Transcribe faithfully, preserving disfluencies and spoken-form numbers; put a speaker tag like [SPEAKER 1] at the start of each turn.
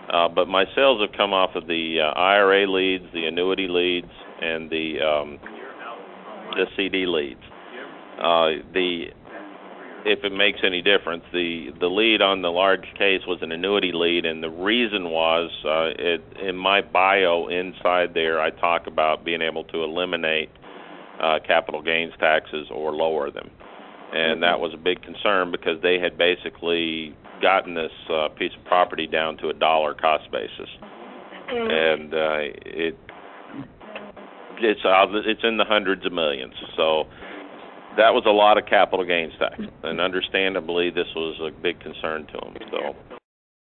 [SPEAKER 1] Uh, but my sales have come off of the uh, I R A leads, the annuity leads, and the um, the C D leads. Uh, the if it makes any difference, the the lead on the large case was an annuity lead, and the reason was uh, it, in my bio inside there, I talk about being able to eliminate uh, capital gains taxes or lower them, and that was a big concern because they had basically gotten this uh, piece of property down to a dollar cost basis, and uh, it it's uh, it's in the hundreds of millions. So that was a lot of capital gains tax, and understandably, this was a big concern to them. So